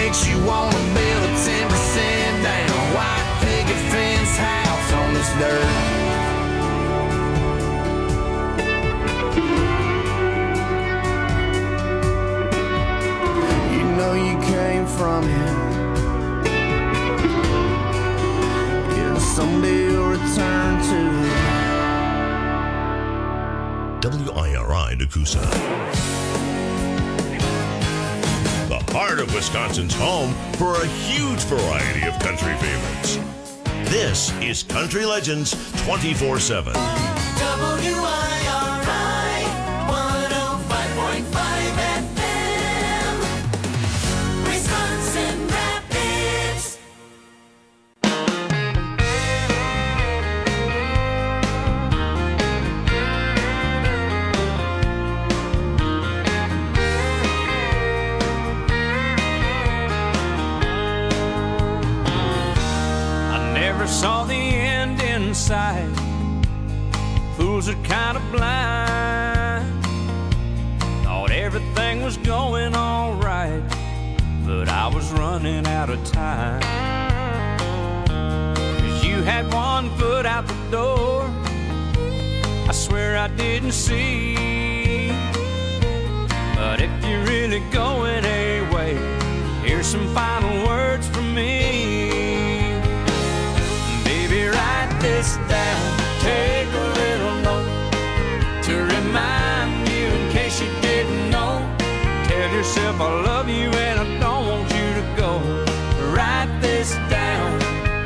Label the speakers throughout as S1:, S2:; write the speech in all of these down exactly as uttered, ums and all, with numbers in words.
S1: makes you want to build a ten percent down white picket fence house on this dirt. You know you came from it. Yeah, someday you'll return to it.
S2: W I R I Nakusa. The heart of Wisconsin's home for a huge variety of country favorites. This is Country Legends twenty-four seven.
S3: W I R I one oh five point five F M, Wisconsin Rapids.
S1: Saw the end in sight. Fools are kind of blind. Thought everything was going all right, but I was running out of time. 'Cause you had one foot out the door, I swear I didn't see. But if you're really going away, here's some final words from me. Write this down, take a little note to remind you in case you didn't know. Tell yourself I love you and I don't want you to go. Write this down.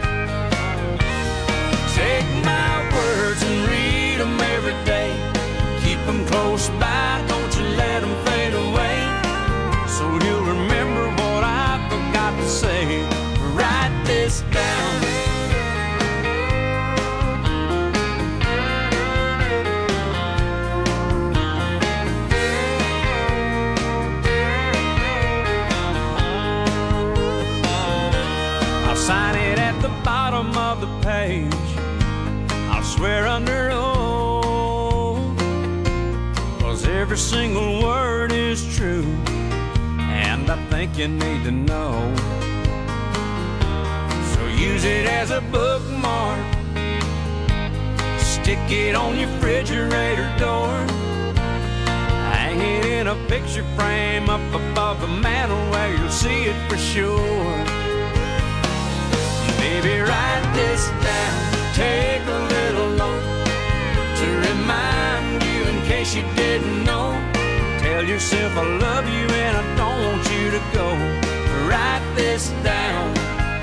S1: Take my words and read them every day. Keep them close by, don't you let them fade away. So you'll remember what I forgot to say. Write this down. Sign it at the bottom of the page. I'll swear under oath, 'cause every single word is true, and I think you need to know. So use it as a bookmark, stick it on your refrigerator door, hang it in a picture frame up above the mantle where you'll see it for sure. Baby, write this down, take a little note to remind you in case you didn't know. Tell yourself I love you and I don't want you to go. Write this down.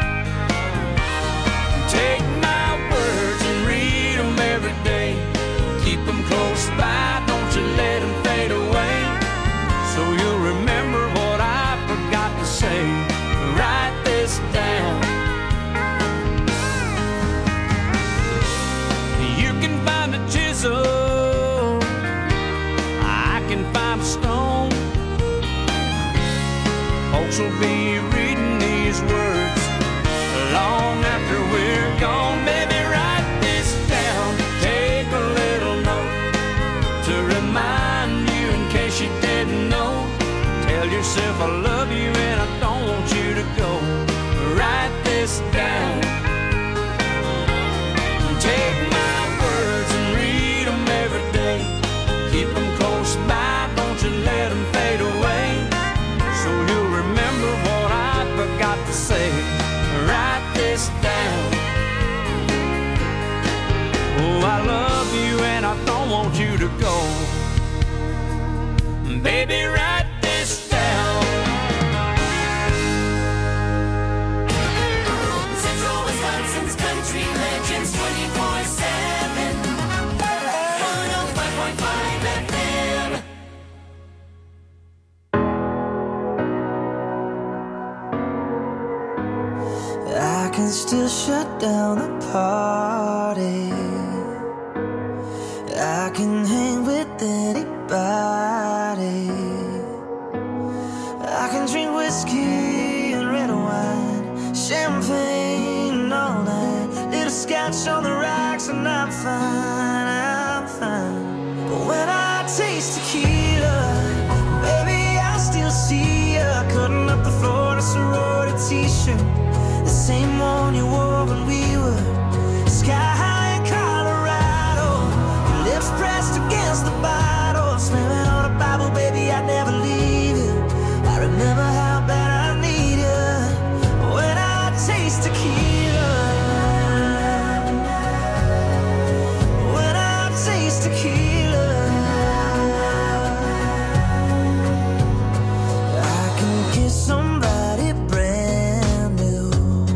S1: Take my words and read them every day. Keep them close by, don't you let them fade away. So you'll remember what I forgot to say. Write this down. Find a chisel, I can find a stone. Folks will be reading these words long after we're gone. Baby, write this down, take a little note to remind you in case you didn't know. Tell yourself I love you and I don't want you to go. Write this down. Take my words and read them every day. Keep them close by, don't you let them fade away. So you'll remember what I forgot to say. Write this down. Oh, I love you and I don't want you to go. Baby, write this down.
S3: Central Wisconsin's Country Legends twenty-four seven, one oh five point five F M.
S4: I can still shut down the party. I can hang with anybody. I can drink whiskey and red wine, champagne and all that. Little scotch on the rocks and I'm fine, I'm fine. But when I taste tequila, baby, I still see ya cutting up the floor to Sorority. t-shirt, the same one you wore when we were sky high in Colorado. Your lips pressed against the bottle, slamming on a Bible, baby, I'd never leave you. I remember how bad I need you when I taste tequila. When I taste tequila, I can kiss somebody brand new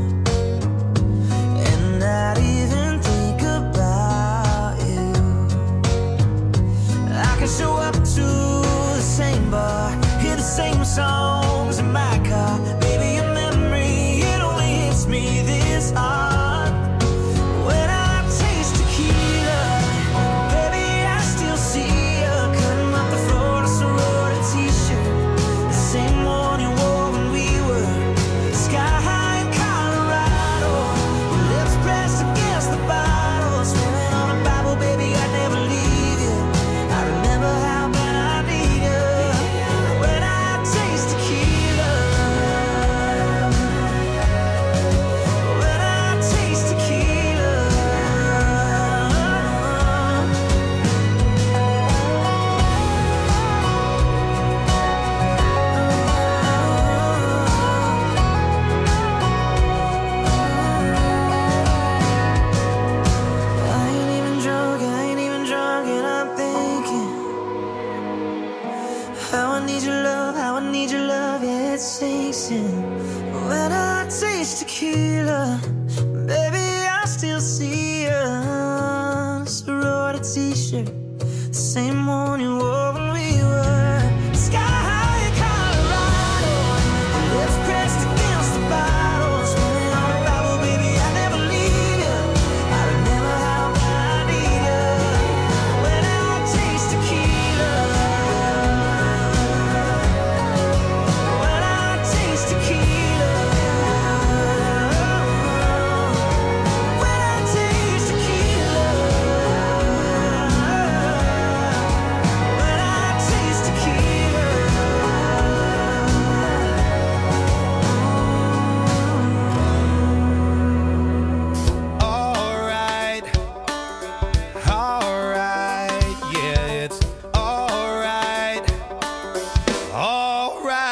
S4: and not even think about you. I can show up to the same bar, hear the same songs in my car. Baby, your memory, it only hits me this hard. When I taste tequila, baby, I still see you cutting up the Florida sorority t-shirt, the same one you wore when we were sky high in Colorado. Your lips pressed against the bottle, swimming on a Bible, baby, I'd never leave you. I remember how bad I need you when I taste tequila. When I taste tequila. I ain't even drunk, I ain't even drunk, and I'm thinking how I need your love, how I need your love, yeah, it sinks in. When I taste tequila, baby, I still see you. Sorority t-shirt, the same one you wore when we were sky high in Colorado. Your lips pressed against the bottle, swimming on a Bible, baby, I'd never leave you. I remember how bad I need you when I taste tequila. When I taste tequila. When I taste tequila. When I taste tequila.
S5: Alright, alright, yeah, it's alright, alright.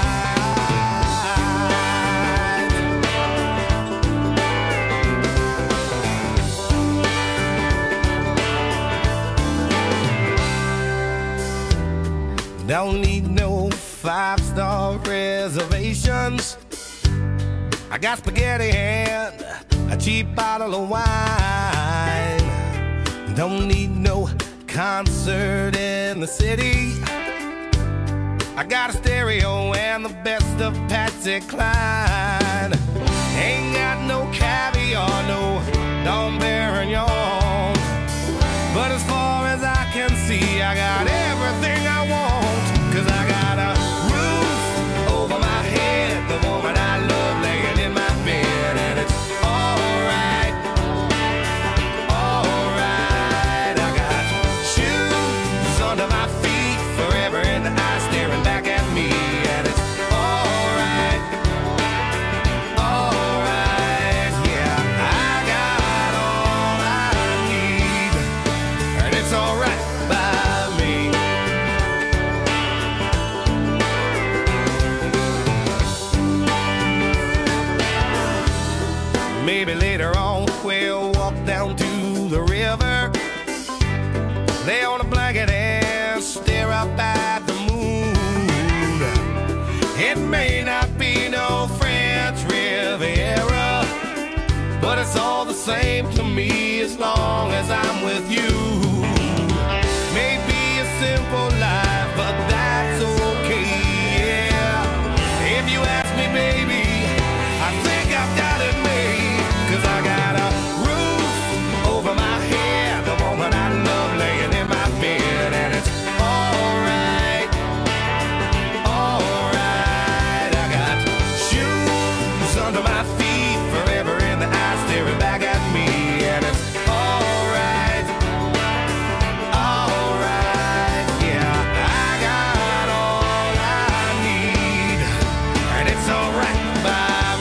S5: Don't need no five-star reservations. I got spaghetti and a cheap bottle of wine. Don't need no concert in the city. I got a stereo and the best of Patsy Cline. Ain't got no caviar, no Dom Perignon. But as far as I can see, I got everything I want. 'Cause I got a roof over my head, the woman I love laying in my bed, and it's alright, alright. I got shoes under my feet, forever in the eye staring back at me, and it's alright, alright. Yeah, I got all I need, and it's alright by me. Maybe later on we'll walk down to the river, lay on a blanket and stare up at the moon. It may not be no French Riviera, but it's all the same to me as long as I'm with you. Maybe a simple life, but that's okay, yeah. If you ask me, baby, I think I've got it made. 'Cause I got a roof over my head, the woman I love laying in my bed, and it's alright, alright. I got shoes under my feet, forever in the eye staring back at me, and it's alright, alright. Yeah, I got all I need, and it's alright by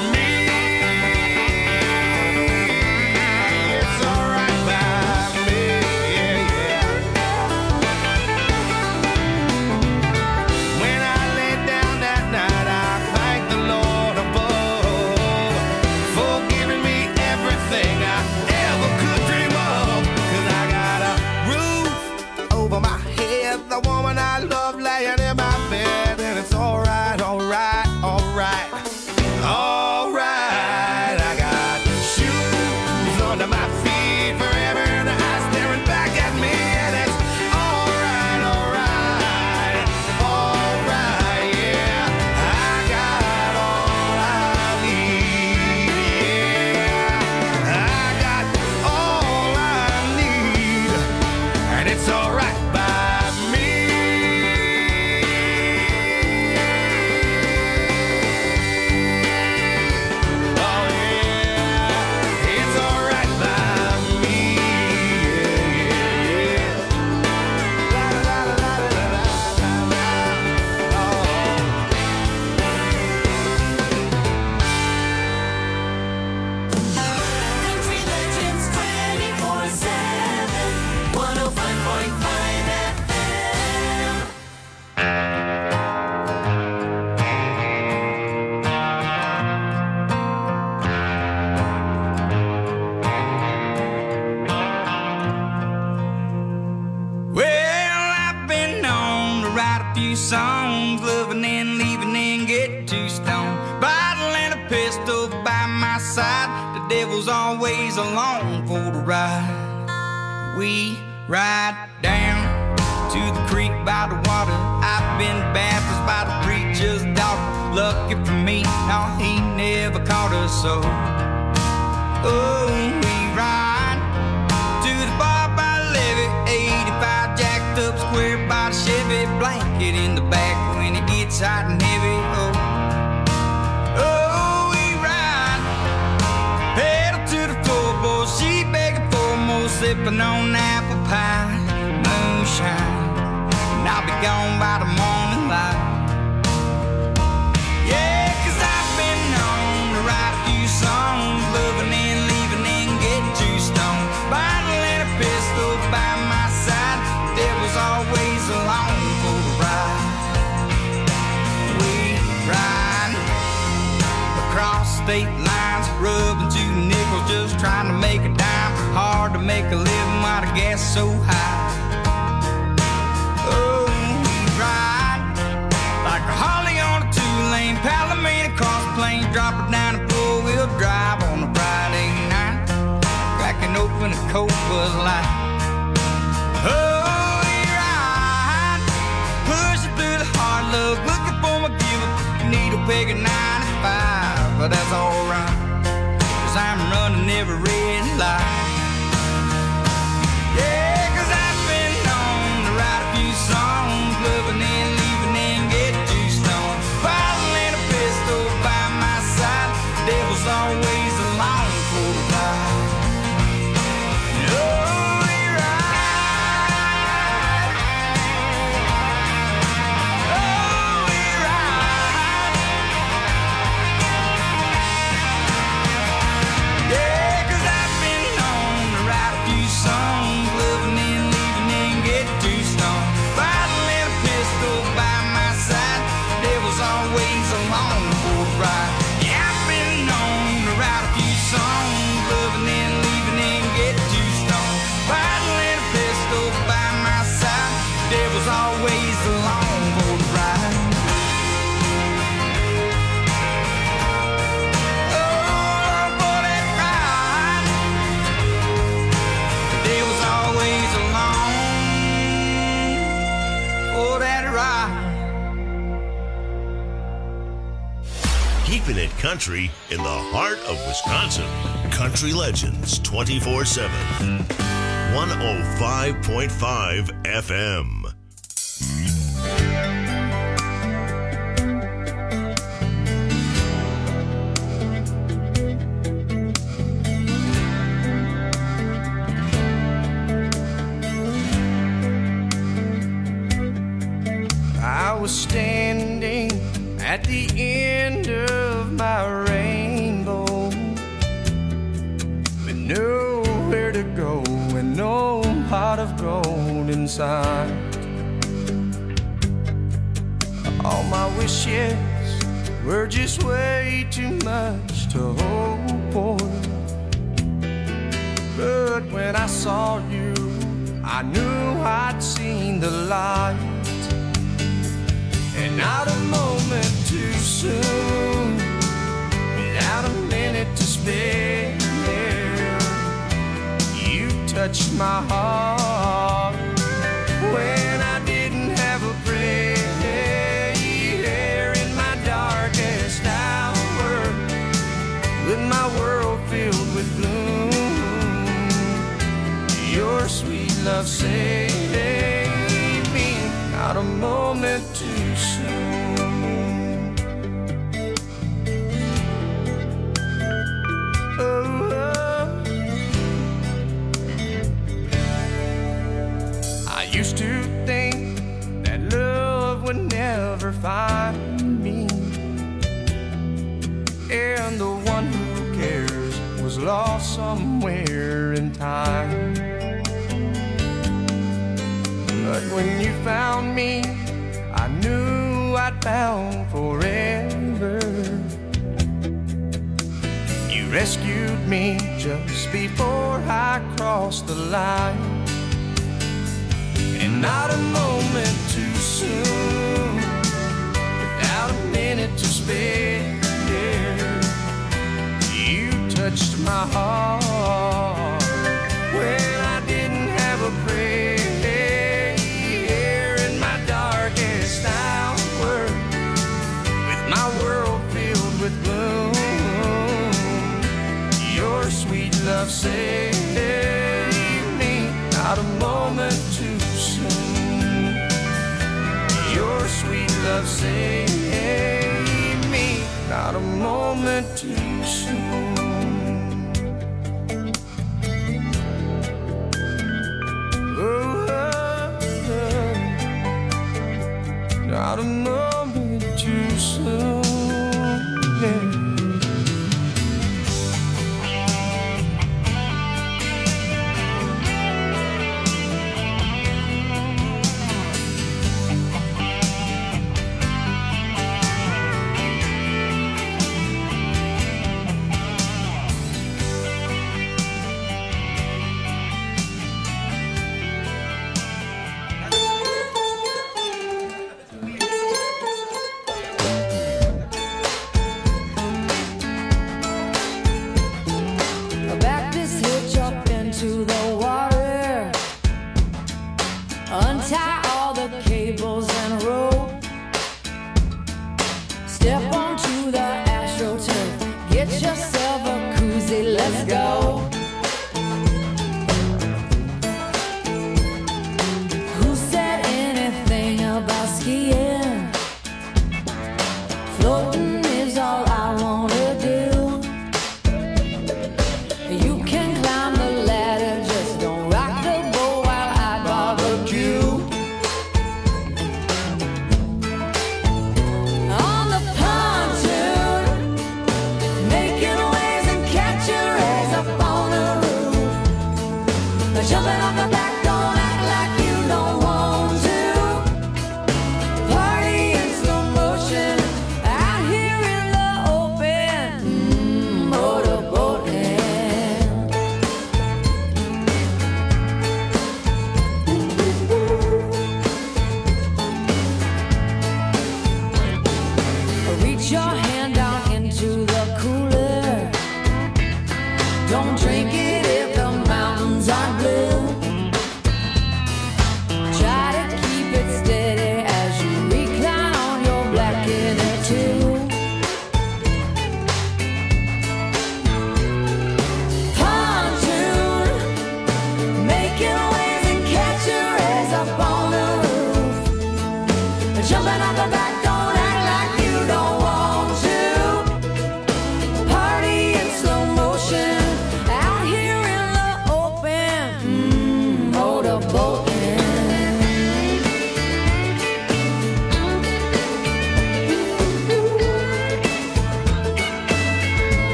S6: pistol by my side. The devil's always along for the ride. We ride down to the creek by the water. I've been baptized by the preacher's daughter. Lucky for me, no, he never caught us so. Oh, we ride to the bar by the levee, eighty-five jacked up square by the Chevy, blanket in the back when it gets hot and heavy. Oh, oh, we ride, pedal to the floorboard, she begging for more, sipping on apple pie, moonshine, and I'll be gone by the morning light. Yeah, 'cause I've been known to write a few songs, loving and leaving and get too stoned. Bottle and a pistol by my side, devil's always along for the ride. We ride across state lines, rubbing two nickels, just trying to make a dime. Hard to make a living while the gas is so high. Oh, we ride like a Harley on a two-lane Palomino cross plains, drop it down a four-wheel drive on a Friday night, cracking open a cold Bud Light. Oh, we ride, pushing through the hard luck, looking for my giver, needle peg at ninety-five, but that's alright, 'cause I'm running every red light. Yeah, 'cause I've been known to write a few songs, loving and leaving and get too stoned. Bottle and a pistol by my side, devil's always along for the ride. Oh, we ride. Oh, we ride. Yeah, 'cause I've been known to write a few songs, loving and leaving and get too stoned. Bottle and a pistol by my side, devil's always along for the ride. Yeah, I've been known to write a few songs, loving and leaving and get too stoned. Bottle and a pistol by my side, devil's always along for the ride. Oh, for that ride, the devil's always along for that ride.
S2: Keeping it country in the heart of Wisconsin. Country Legends twenty-four seven. one oh five point five F M.
S5: I was standing at the end of my rainbow, with nowhere to go and no pot of gold inside. All my wishes were just way too much to hope for, but when I saw you, I knew I'd seen the light. And not a moment too soon, without a minute to spare, you touched my heart when I didn't have a prayer. In my darkest hour, with my world filled with gloom, your sweet love saved me. Not a moment too soon. Oh, oh. I used to think that love would never find me, and the one who cares was lost somewhere in time. But when you found me, I knew I'd found forever. You rescued me just before I crossed the line, and not a moment too soon, without a minute to spare, touched my heart when I didn't have a prayer in my darkest hour, with my world filled with gloom. Your sweet love saved me, not a moment too soon. Your sweet love saved me, not a moment too soon. Oh, oh, oh. Not a moment too soon. Yeah.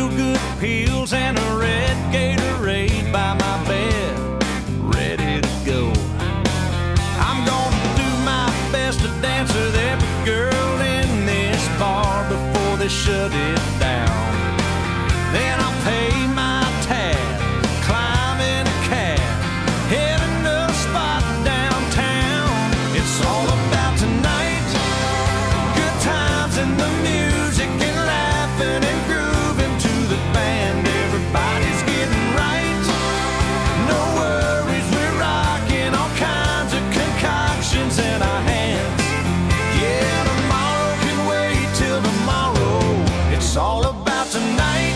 S1: feel-good pills and a red Gatorade by my bed, ready to go. I'm gonna do my best to dance with every girl in this bar before they shut it down. Then I'll pay my tab, climb in a cab, heading to a spot downtown. It's all about tonight, good times and the music and laughing and grooving to the band. Everybody's getting right, no worries, we're rocking all kinds of concoctions in our hands. Yeah, tomorrow can wait till tomorrow. It's all about tonight.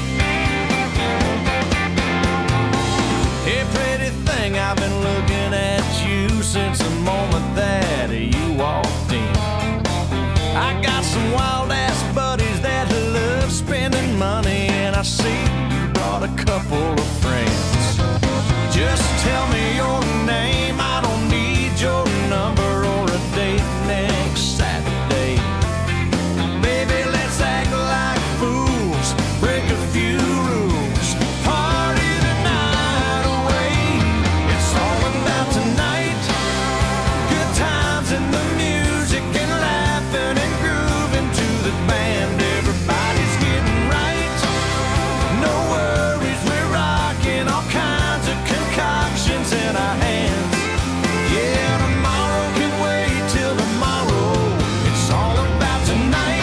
S1: Hey, pretty thing, I've been looking at you since the moment that you walked in. I got some wild-ass buddies that love spending money, and I see you brought a couple of friends. Just tell me your name, I don't need your number or a date next Saturday. Baby, let's act like fools, break a few rules, party the night away. It's all about tonight, good times and the music and laughing and grooving to the band. Everybody's getting right, no worries, we're rocking all kinds of concoctions in our hands. Yeah, tomorrow can wait till tomorrow. It's all about tonight.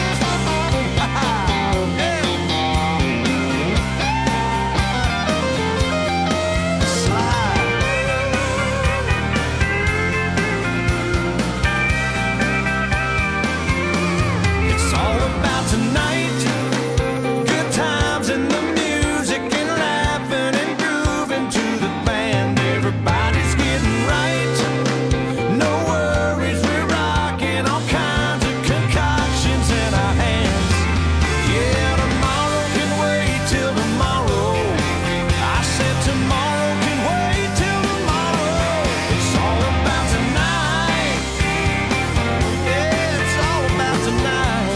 S1: It's all about tonight, good times and the music and laughing and grooving to the band. Everybody's getting right, no worries, we're rocking all kinds of concoctions in our hands. Yeah, tomorrow can wait till tomorrow. I said tomorrow can wait till tomorrow. It's all about tonight. Yeah, it's all about tonight.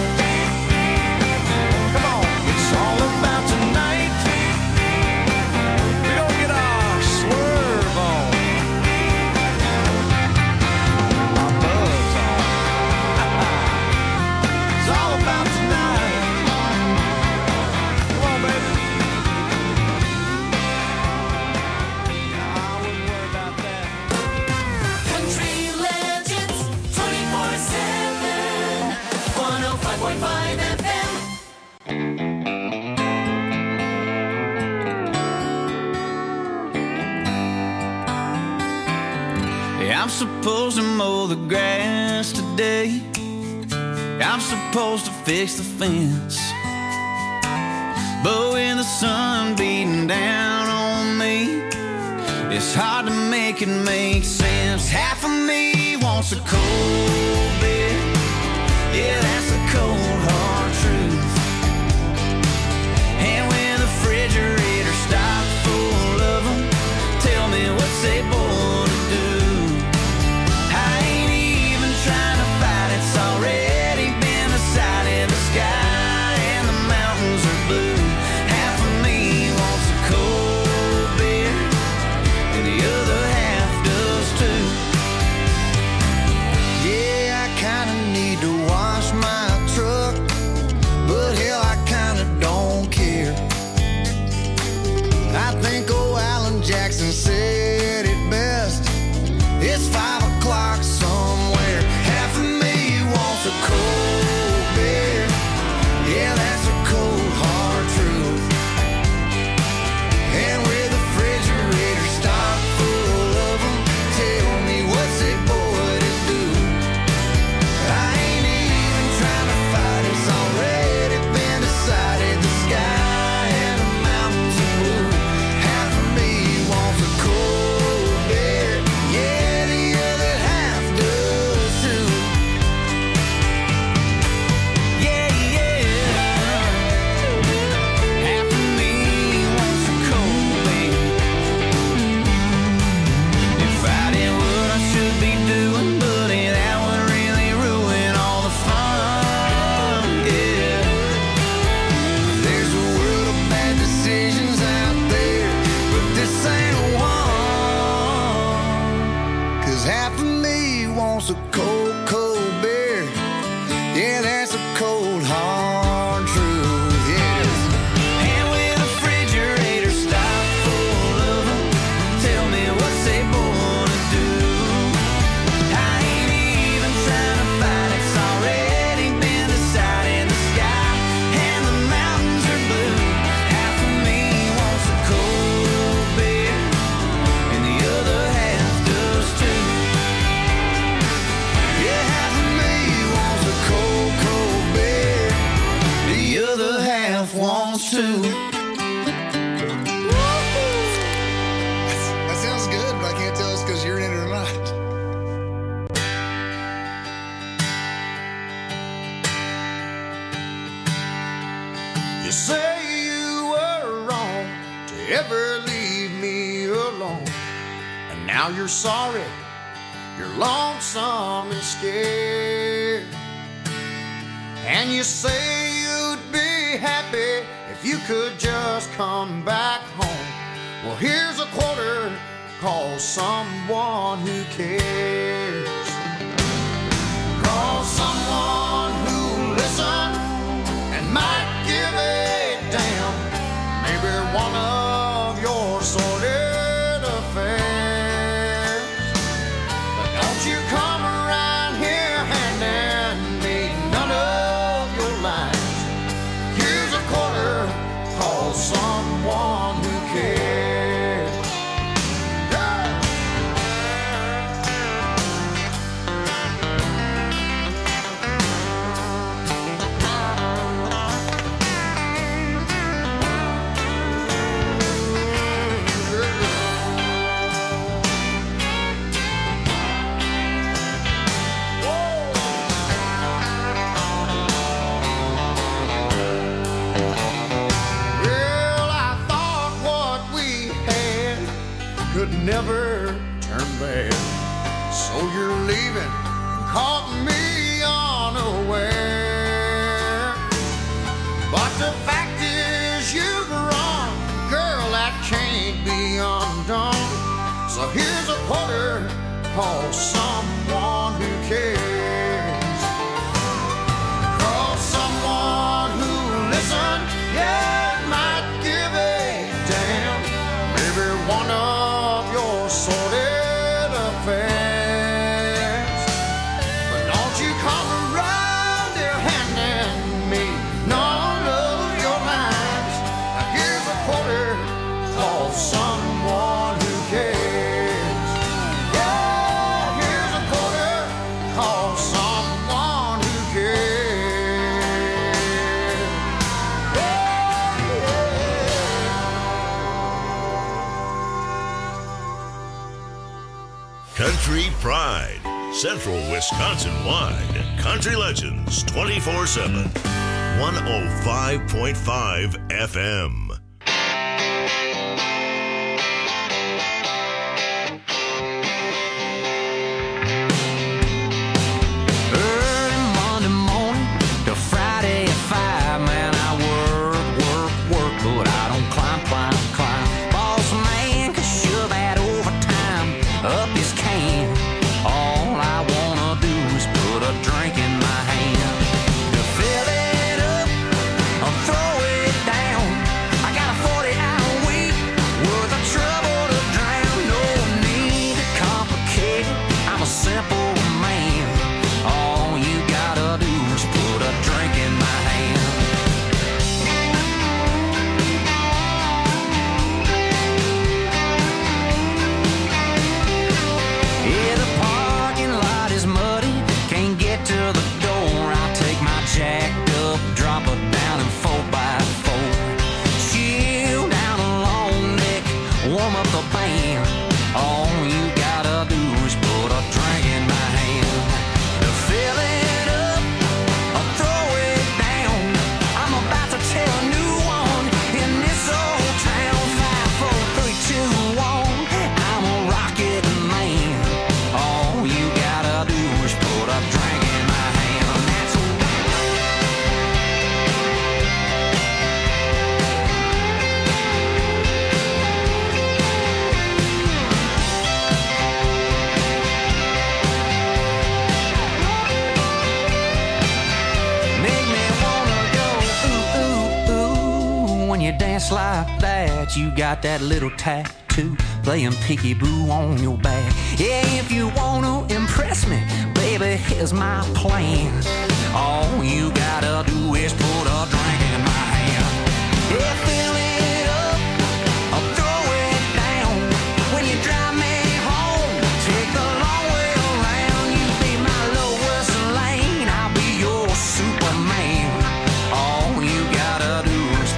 S1: Come on, it's all about tonight. We gonna get our swerve on, our buzz on. It's all about tonight. Come on, baby. I wouldn't worry about that.
S3: Country Legends twenty-four seven, one oh five point five F M.
S6: Yeah, I'm supposed to mow the grass today. I'm supposed to fix the fence. But when the sun beating down on me, it's hard to make it make sense. Half of me wants a cold beer. Yeah, that's the cold hard truth. And when the refrigerator's stocked full of them, tell me what's they born to do. I ain't even trying to fight, it's already been decided. The sky and the mountains are blue. Half of me wants a cold beer, and the other half does too. Yeah, I kinda need to wash my truck, but hell, I kinda don't care. I think old Alan Jackson said it best. It's five o'clock somewhere. Half of me wants a cold beer. Yeah, that's a cold hard truth. And with the refrigerator stocked full of them, tell me what's a boy to do. I ain't wants to.
S7: That sounds good, but I can't tell it's because you're in it or not.
S8: You say you were wrong to ever leave me alone, and now you're sorry, you're lonesome and scared. And you say you'd be happy if you could just come back home. Well, here's a quarter, call someone who cares. Call someone who listens and might give a damn. Maybe one of your sordid affairs. But don't you come around here handing me none of your lines. Here's a quarter, call someone who cares. Yeah. Well, I thought what we had could never turn bad. So you're leaving and caught me unaware. But the fact is you've wrong, girl, that can't be undone. So here's a quarter, call someone who cares. Call someone who listens, yeah, might give a damn. Maybe one of your sordid affairs. But don't you come around here handing me none of your lines. Now here's a quarter, call someone who cares. Yeah, here's a quarter, call someone who cares. Yeah, yeah.
S2: Country Pride, Central Wisconsin wide. Country Legends twenty-four seven. one oh five point five F M.
S1: Early Monday morning to Friday at five, man, I work, work, work, but I don't climb, climb, climb. Boss man can shove that overtime up his can. All I wanna do is put a drink in my hand. To fill it up or throw it down, I got a forty-hour week worth of trouble to drown. No need to complicate it, I'm a simple man. All you gotta do is put a drink in my hand. Yeah, the parking lot is muddy, can't get to the door. I'll take my jacked up, drop her down in four by four. Chill down a long neck, warm up the band. All you gotta do is put a drink in my hand. To fill it up or throw it down, I'm about to tell a new one in this old town. Five, four, three, two, one, I'm a rocket man. All you gotta do is put a drink in my hand. That's make me wanna go ooh, ooh, ooh. When you dance like that, you got that little tattoo playing peekaboo on your back. Yeah, if you wanna impress me, baby, here's my plan. All you gotta do is put a drink in my hand. Yeah, fill it up or throw it down. When you drive me home, take the long way around. You be my lowest lane, I'll be your Superman. All you gotta do is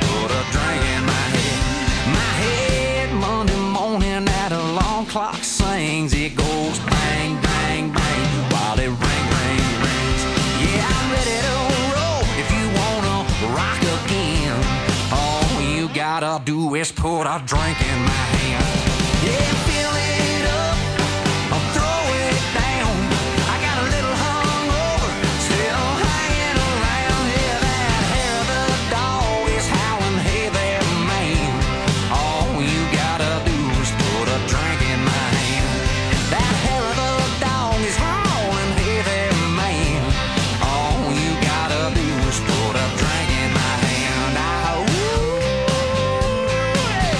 S6: gotta do is put a drink in my hand. Yeah, fill it up, I'll throw it down. I got a little hungover, still hanging around. Yeah, that hair of the dog is howling, hey there, man. All you gotta do is put a drink in my hand. That hair of the dog is howling, hey there, man. All you gotta do is put a drink in my hand. Ah, ooh, hey.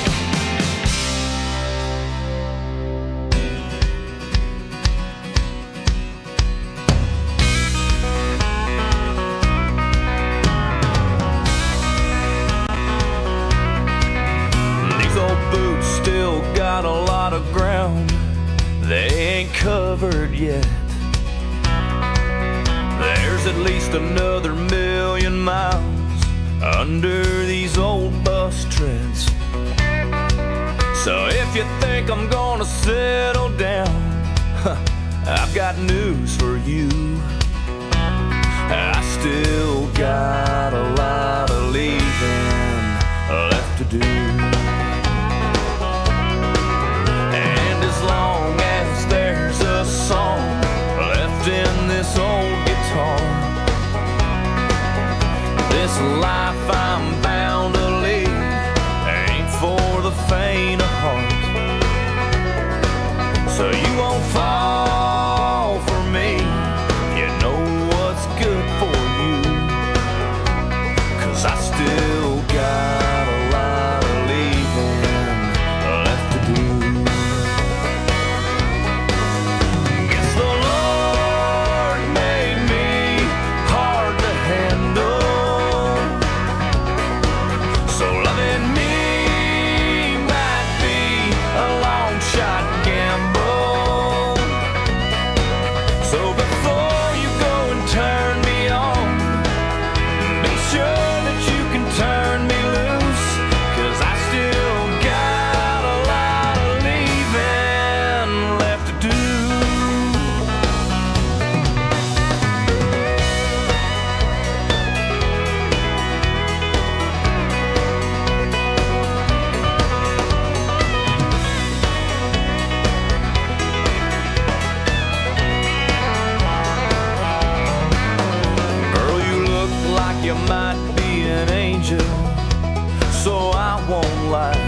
S1: These old boots still got a lot of ground they ain't covered yet. There's at least another million miles under these old bus treads. So if you think I'm gonna settle down, huh, I've got news for you. I still got a lot of leaving left to do. And as long as there's a song left in this old guitar, this life I'm bound to lead ain't for the faint of heart. So you won't fall for me, you know what's good for you. 'Cause I still got a lot of leaving left to do. Guess the Lord made me hard to handle, so loving me might be a long shot gamble. So before you go and turn me on, be sure that you can turn me loose. 'Cause I still got a lot of leaving left to do. Girl, you look like you might be an angel, so I won't lie.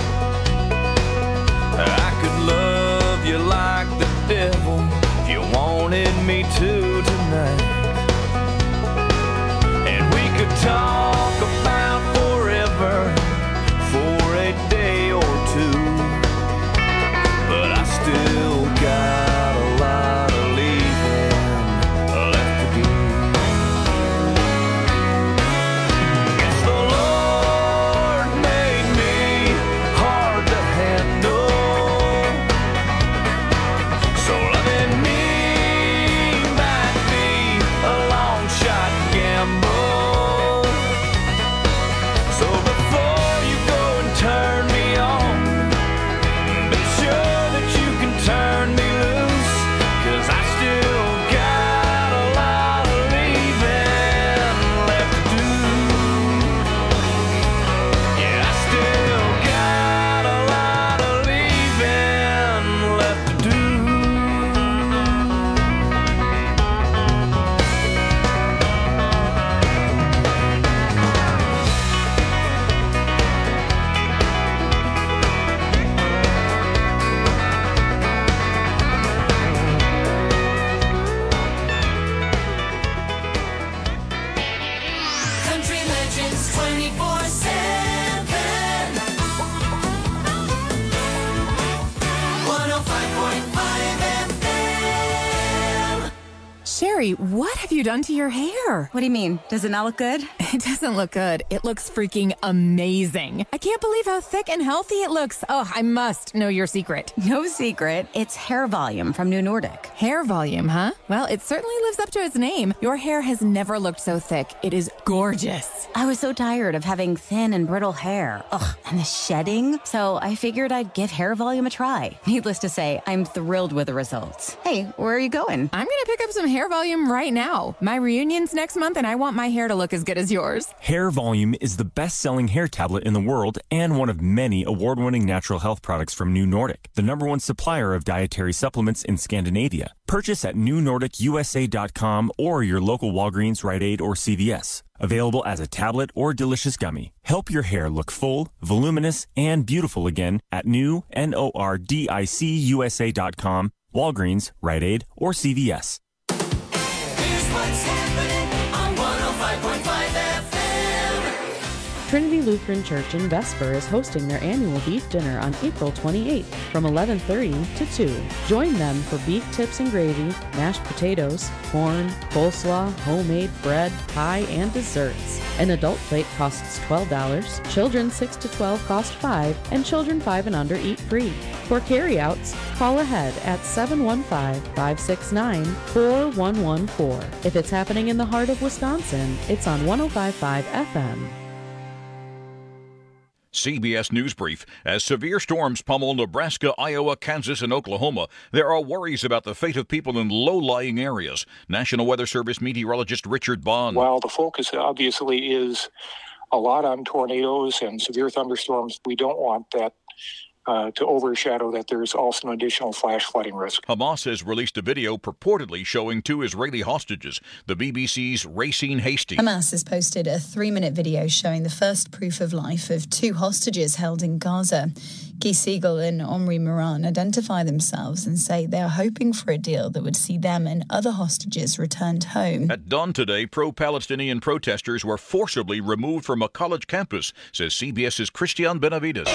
S1: I could love you like the devil if you wanted me to tonight. And we could talk about forever for a day or two. But I still got a lot of leaving left to do. Guess the Lord made me hard to handle, so loving me might be a long shot gamble. So before you go and turn me on, be sure that you can turn me loose. 'Cause I still got a lot of leaving left to do. Yeah, I still got a lot of leaving left to do.
S3: Country Legends twenty-four seven. one oh five point five F M.
S9: Sherry, what have you done to your hair?
S10: What do you mean? Does it not look good?
S9: It doesn't look good. It looks freaking amazing. I can't believe how thick and healthy it looks. Oh, I must know your secret.
S10: No secret. It's hair volume from New Nordic.
S9: Hair volume, huh? Well, it certainly lives up to its name. Your hair has never looked so thick. It is gorgeous.
S10: I was so tired of having thin and brittle hair. Ugh, and the shedding. So I figured I'd give hair volume a try. Needless to say, I'm thrilled with the results. Hey, where are you going?
S9: I'm going to pick up some hair volume Volume right now. My reunion's next month, and I want my hair to look as good as yours.
S11: Hair Volume is the best-selling hair tablet in the world and one of many award-winning natural health products from New Nordic, the number one supplier of dietary supplements in Scandinavia. Purchase at new nordic u s a dot com or your local Walgreens, Rite Aid, or C V S. Available as a tablet or delicious gummy. Help your hair look full, voluminous, and beautiful again at new nordic u s a dot com, Walgreens, Rite Aid, or C V S.
S3: Here's what's happening on one oh five point five F M.
S12: Trinity Lutheran Church in Vesper is hosting their annual beef dinner on April twenty-eighth from eleven thirty to two. Join them for beef tips and gravy, mashed potatoes, corn, coleslaw, homemade bread, pie, and desserts. An adult plate costs twelve dollars, children six to twelve cost five dollars, and children five and under eat free. For carryouts, call ahead at seven one five, five six nine, four one one four. If it's happening in the heart of Wisconsin, it's on one oh five point five F M.
S13: C B S News Brief. As severe storms pummel Nebraska, Iowa, Kansas, and Oklahoma, there are worries about the fate of people in low-lying areas. National Weather Service meteorologist Richard Bond.
S14: While the focus obviously is a lot on tornadoes and severe thunderstorms, we don't want that Uh, to overshadow that there's also an additional flash flooding risk.
S13: Hamas has released a video purportedly showing two Israeli hostages. The B B C's Racine Hasty.
S15: Hamas has posted a three-minute video showing the first proof of life of two hostages held in Gaza. Guy Siegel and Omri Moran identify themselves and say they are hoping for a deal that would see them and other hostages returned home.
S13: At dawn today, pro-Palestinian protesters were forcibly removed from a college campus, says CBS's Christian Benavides.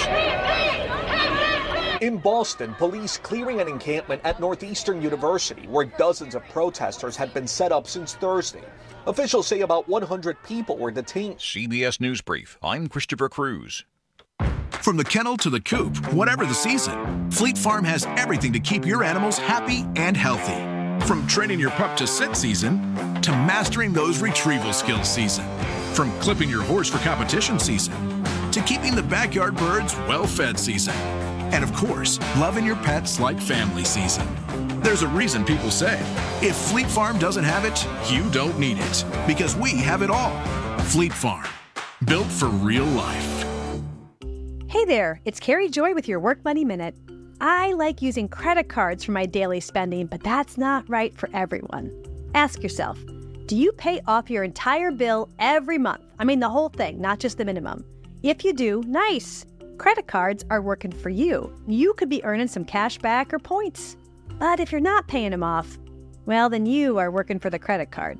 S16: In Boston, police clearing an encampment at Northeastern University where dozens of protesters had been set up since Thursday. Officials say about one hundred people were detained.
S13: C B S News Brief. I'm Christopher Cruz.
S17: From the kennel to the coop, whatever the season, Fleet Farm has everything to keep your animals happy and healthy. From training your pup to sit season to mastering those retrieval skills season. From clipping your horse for competition season to keeping the backyard birds well-fed season. And of course, loving your pets like family season. There's a reason people say, if Fleet Farm doesn't have it, you don't need it. Because we have it all. Fleet Farm. Built for real life.
S18: Hey there, it's Carrie Joy with your Work Money Minute. I like using credit cards for my daily spending, but that's not right for everyone. Ask yourself, do you pay off your entire bill every month? I mean the whole thing, not just the minimum. If you do, nice. Credit cards are working for you. You could be earning some cash back or points. But if you're not paying them off, well, then you are working for the credit card.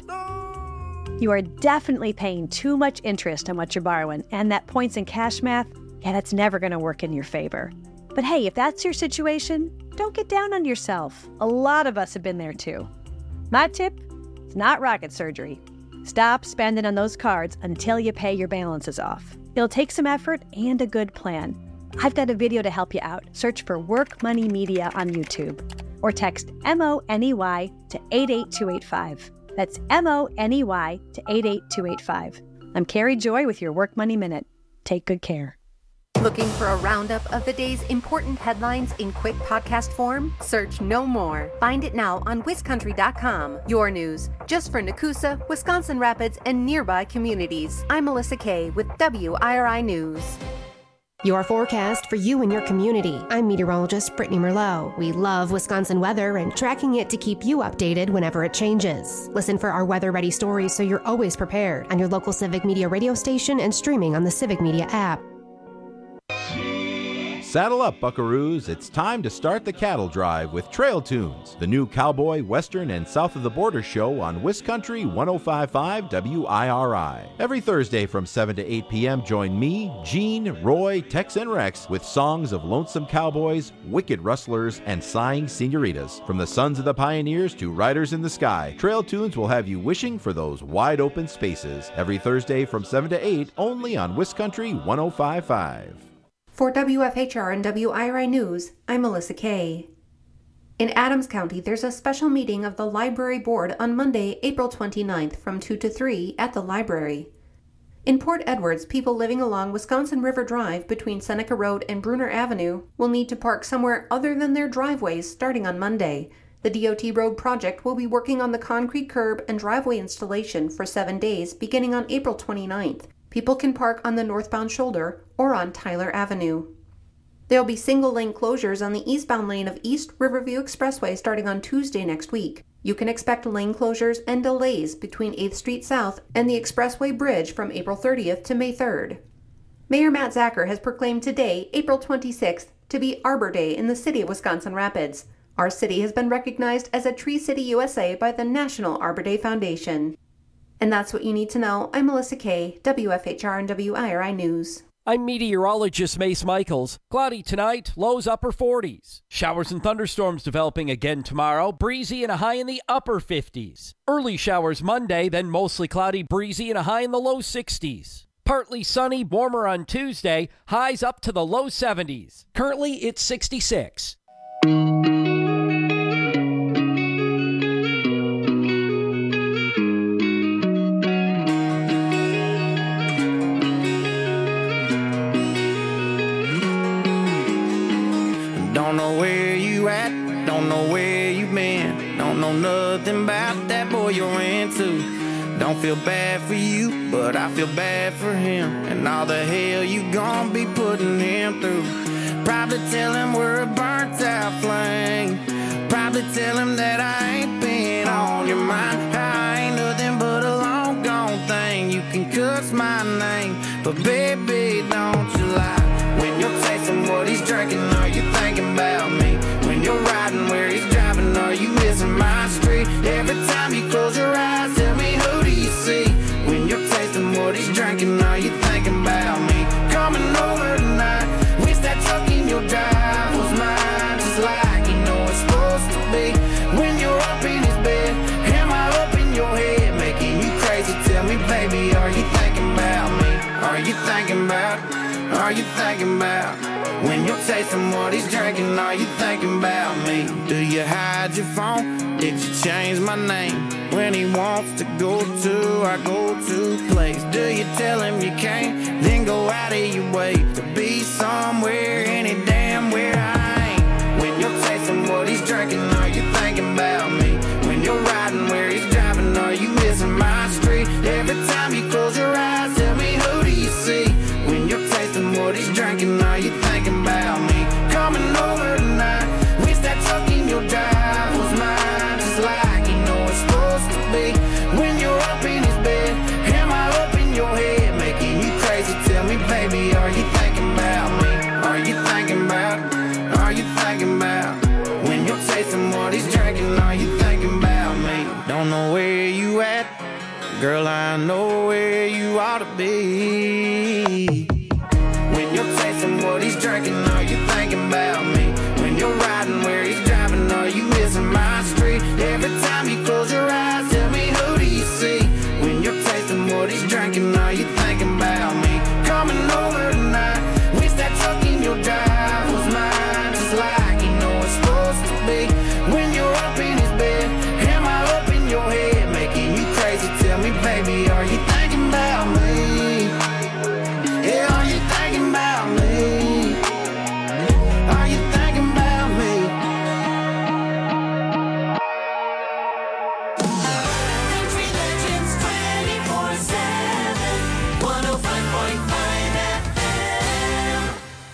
S18: You are definitely paying too much interest on what you're borrowing, and that points and cash math, yeah, that's never going to work in your favor. But hey, if that's your situation, don't get down on yourself. A lot of us have been there too. My tip? It's not rocket surgery. Stop spending on those cards until you pay your balances off. It'll take some effort and a good plan. I've got a video to help you out. Search for Work Money Media on YouTube or text M O N E Y to eight eight two eight five. That's M O N E Y to eight eight two eight five. I'm Carrie Joy with your Work Money Minute. Take good care.
S19: Looking for a roundup of the day's important headlines in quick podcast form? Search No More. Find it now on wiscountry dot com. Your news, just for Nakusa, Wisconsin Rapids, and nearby communities. I'm Melissa Kay with W I R I News.
S20: Your forecast for you and your community. I'm meteorologist Brittany Merlot. We love Wisconsin weather and tracking it to keep you updated whenever it changes. Listen for our weather-ready stories so you're always prepared on your local Civic Media radio station and streaming on the Civic Media app.
S21: Saddle up, buckaroos. It's time to start the cattle drive with Trail Tunes, the new cowboy, western, and south of the border show on Wiscountry one oh five point five W I R I. Every Thursday from seven to eight p.m., join me, Gene, Roy, Tex, and Rex with songs of lonesome cowboys, wicked rustlers, and sighing senoritas. From the sons of the pioneers to riders in the sky, Trail Tunes will have you wishing for those wide open spaces. Every Thursday from seven to eight, only on Wiscountry one oh five point five.
S19: For W F H R and W I R I News, I'm Melissa Kay. In Adams County, there's a special meeting of the Library Board on Monday, April twenty-ninth from two to three at the library. In Port Edwards, people living along Wisconsin River Drive between Seneca Road and Bruner Avenue will need to park somewhere other than their driveways starting on Monday. The D O T road project will be working on the concrete curb and driveway installation for seven days beginning on April twenty-ninth. People can park on the northbound shoulder or on Tyler Avenue. There will be single-lane closures on the eastbound lane of East Riverview Expressway starting on Tuesday next week. You can expect lane closures and delays between eighth Street South and the Expressway Bridge from April thirtieth to May third. Mayor Matt Zacher has proclaimed today, April twenty-sixth, to be Arbor Day in the city of Wisconsin Rapids. Our city has been recognized as a Tree City U S A by the National Arbor Day Foundation. And that's what you need to know. I'm Melissa Kay, W F H R and W I R I News.
S4: I'm meteorologist Mace Michaels. Cloudy tonight, lows upper forties. Showers and thunderstorms developing again tomorrow, breezy and a high in the upper fifties. Early showers Monday, then mostly cloudy, breezy and a high in the low sixties. Partly sunny, warmer on Tuesday, highs up to the low seventies. Currently, it's sixty-six.
S6: Don't know where you at, don't know where you been, don't know nothing about that boy you're into. Don't feel bad for you, but I feel bad for him, and all the hell you gon' be putting him through. Probably tell him we're a burnt out flame, probably tell him that I ain't been on your mind. I ain't nothing but a long gone thing, you can cuss my name, but baby don't you lie. When you're tasting what he's drinking, are you thinking about me? When you're riding where he's driving, are you missing my street? Every time you close your eyes, tell me who do you see? When you're tasting what he's drinking, are you thinking about me? Coming over tonight, wish that truck in your drive was mine, just like you know it's supposed to be. When you're up in his bed, am I up in your head, making you crazy? Tell me, baby, are you thinking about me? Are you thinking about Are you thinking about when you're tasting what he's drinking? Are you thinking about me? Do you hide your phone? Did you change my name? When he wants to go to our go-to place, do you tell him you can't? Then go out of your way to be somewhere, any damn where I ain't. When you're tasting what he's drinking, are you thinking about me? When you're riding where he's driving, are you missing my street? Every time you close your eyes, tell me who do you see? When you're tasting what he's drinking, are you thinking about me? Coming over tonight, wish that truck in your drive was mine, just like you know it's supposed to be. When you're up in his bed, am I up in your head, making you crazy? Tell me, baby, are you thinking about me? Are you thinking about, are you thinking about when you're tasting what he's drinking, are you thinking about me? Don't know where you at, girl, I know where you ought to be. When you're tasting what he's drinking, are you thinking about me? When you're riding where he's driving, are you missing my street? Every time you close your eyes, tell me who do you see? When you're tasting what he's drinking, are you thinking about me? Coming over tonight, wish that truck in your drive was mine, just like you know it's supposed to be. When you're up in his bed, am I up in your head, making you crazy? Tell me, baby, are you thinking about me? Yeah, are you thinking about me? Are you thinking about me?
S3: Country Legends twenty-four seven, one oh five point five F M.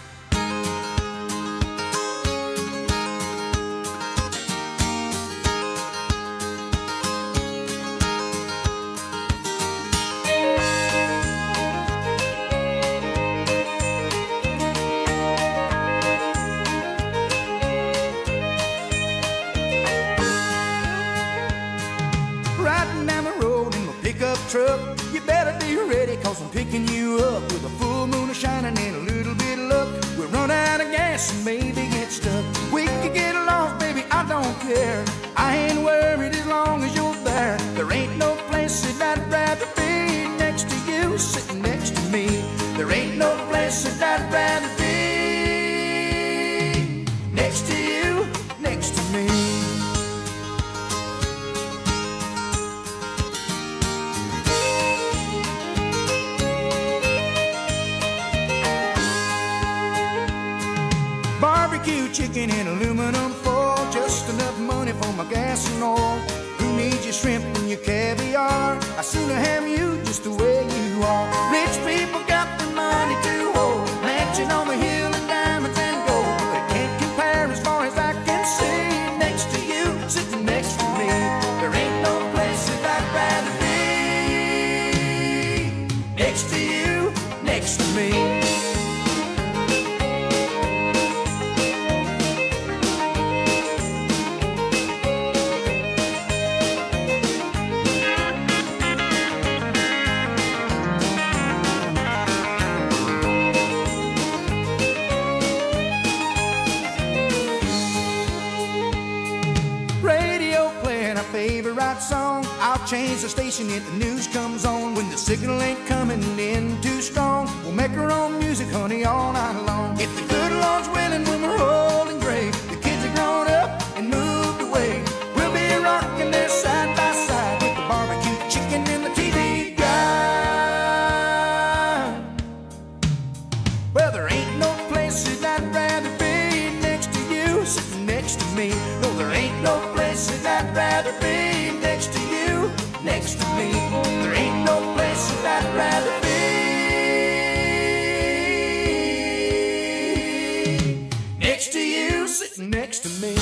S8: Riding down the road in my pickup truck, you better be ready, cause I'm picking you up with a full moon a shining and a little bit of luck. We'll run out of gas and maybe get stuck. We could get lost, baby, I don't care. I ain't worried as long as you're there. There ain't no place that I'd rather be next to you, sitting next to me. There ain't no place that I'd rather be next to you, next to me. Barbecue chicken in aluminum foil, just enough money for my gas and oil. Who needs your shrimp and your caviar? I'd sooner have you just the way you are. Rich people got the money to hold, mansion on the hill and diamonds and gold. But they can't compare as far as I can see. Next to you, sitting next to me, there ain't no place that I'd rather be. Next to you, next to me. Favorite song, I'll change the station if the news comes on. When the signal ain't coming in too strong, we'll make our own music, honey, all night long. If the good Lord's willing, when we're old and gray, the kids are grown up and moved away, we'll be rocking there side by side with the barbecue chicken and the T V guide. Well, there ain't no place that I'd rather be next to you, sitting next to me. No, there ain't no place that I'd rather be next to you, next to me. There ain't no place that I'd rather be next to you, sitting next to me.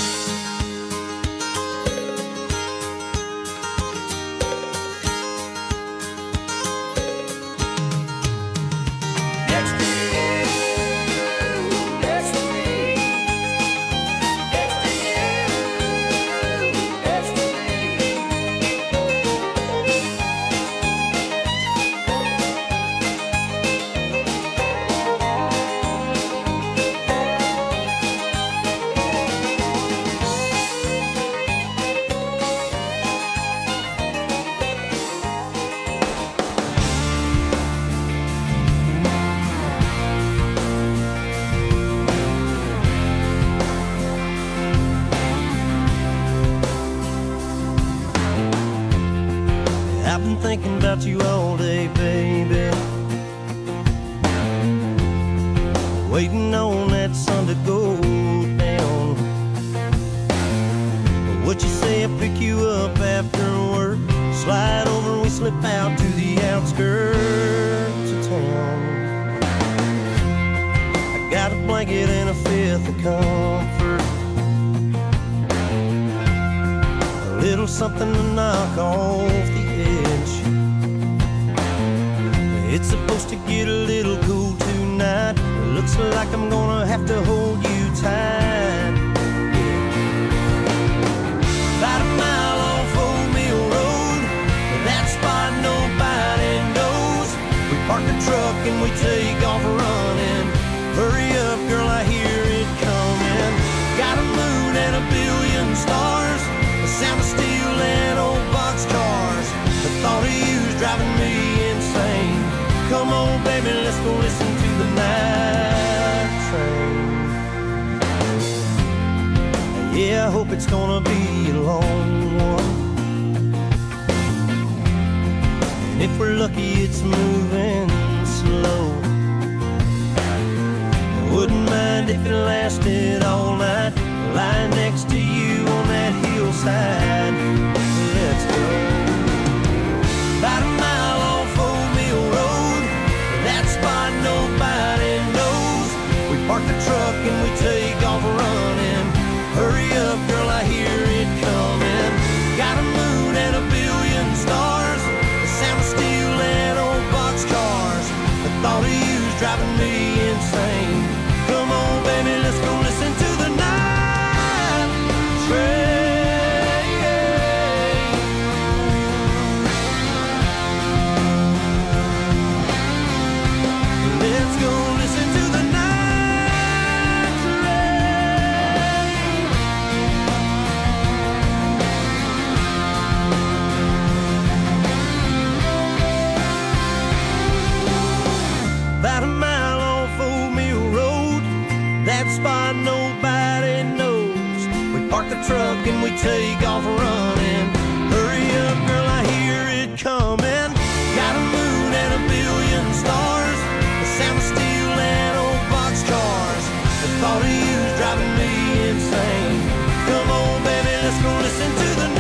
S5: I've been thinking about you all day, baby, waiting on that sun to go down. What you say I pick you up after work, slide over and we slip out to the outskirts of town. I got a blanket and a fifth of comfort, a little something to knock off the edge. It's supposed to get a little cool tonight. It looks like I'm gonna have to hold you tight. About a mile off Old Mill Road, that spot nobody knows. We park the truck and we take off running. Hurry up, girl, I hear it coming. Got a moon and a billion stars, the sound of steel and old boxcars. The thought of you's driving me insane. Come on, baby, let's go listen to the night train. Yeah, I hope it's gonna be a long one, and if we're lucky, it's moving slow. Wouldn't mind if it lasted all night, lying next to you on that hillside. Let's go. About a mile off Old Mill Road, that spot nobody knows. We park the truck and we take off running. Hurry up, girl, I hear it coming. Got a moon and a billion stars, the sound of steel and old boxcars. The thought of you's driving me insane. Come on, baby, let's go listen to the night train. Let's go listen to the night train. About a mile off Old Mill Road, that spot nobody knows. We park the truck and we take off running. Hurry up, girl, I hear it coming. Got a moon and a billion stars, the sound of steel and old boxcars. The thought of you's driving me insane. Come on, baby, let's go listen to the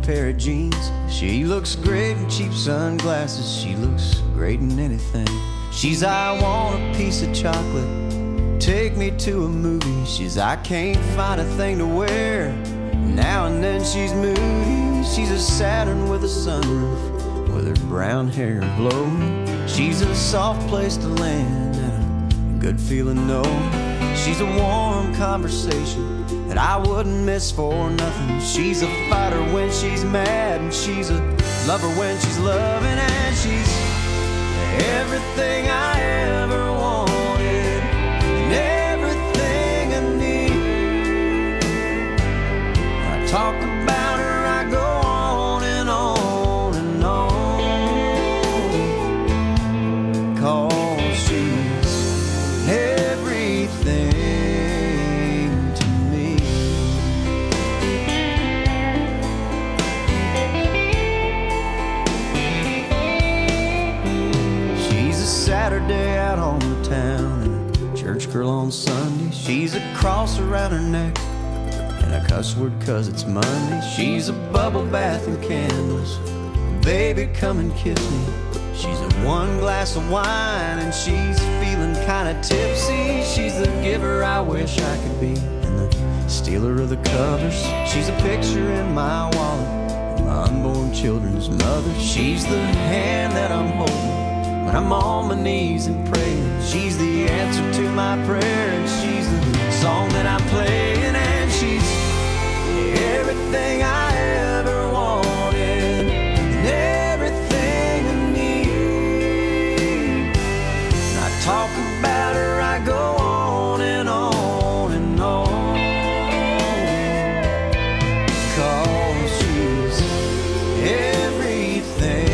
S7: pair of jeans. She looks great in cheap sunglasses. She looks great in anything. She's I want a piece of chocolate, take me to a movie. She's I can't find a thing to wear. Now and then she's moody. She's a Saturn with a sunroof, with her brown hair blowing. She's a soft place to land and a good feeling, no. She's a warm conversation that I wouldn't miss for nothing. She's a fighter when she's mad, and she's a lover when she's loving, and she's everything I ever wanted and everything I need. When I talk about her, I go on and on and on, 'cause she's everything to me. She's a Saturday out on the town and a church girl on Sunday. She's a cross around her neck and a cuss word 'cause it's Monday. She's a bubble bath and candles, baby come and kiss me. She's a one glass of wine and she's feeling kinda tipsy. She's the giver I wish I could be and the stealer of the covers. She's a picture in my wallet, my unborn children's mother. She's the hand that I'm holding when I'm on my knees and praying. She's the answer to my prayer, and she's the song that I'm playing, and she's everything I ever wanted and everything I need. When I talk about her, I go on and on and on, 'cause she's everything.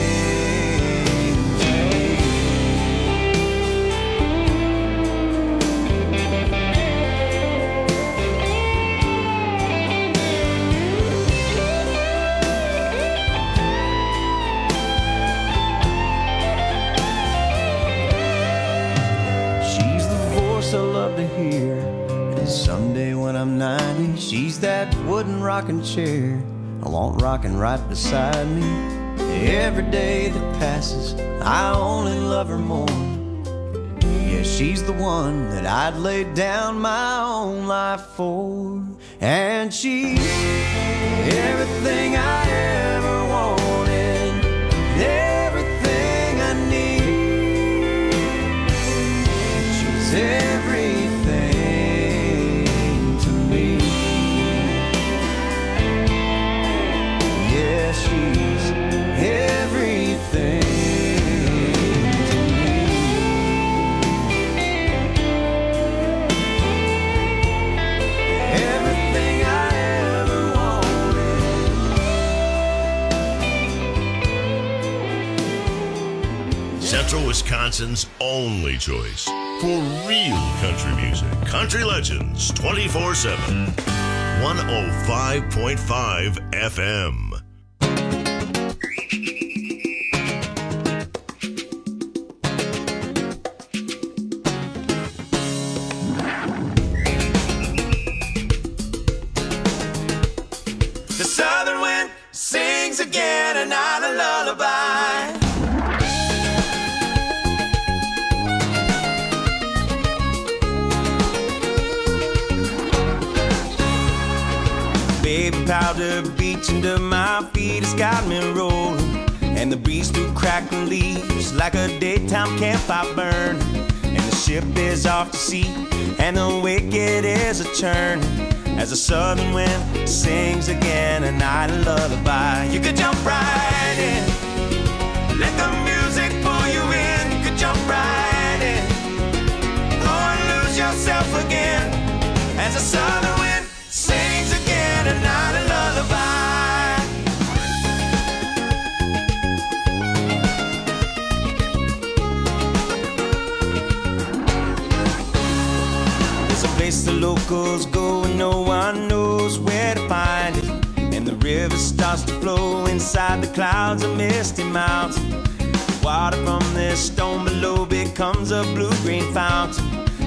S7: I love to hear, and someday when I'm ninety, she's that wooden rocking chair I want rocking right beside me. Every day that passes, I only love her more. Yeah, she's the one that I'd lay down my own life for, and she's everything I ever wanted, everything I need. She's everything to me. Yeah, she's everything to me. Everything I ever wanted.
S2: Central Wisconsin's only choice for real country music. Country Legends twenty-four seven. one oh five point five F M.
S1: The southern wind sings again a night a lullaby.
S5: Baby powder beach under my feet has got me rolling, and the breeze through crackling leaves like a daytime campfire burn. And the ship is off to sea, and the wicked is a churn, as the southern wind sings again a night a lullaby. You could jump right in, let the music pull you in. You could jump right in, go and lose yourself again, as the southern wind sings again a night a lullaby. There's a place the locals go and no one knows where to find it, and the river starts to flow inside the clouds of misty mountain. Water from this stone below becomes a blue-green fountain,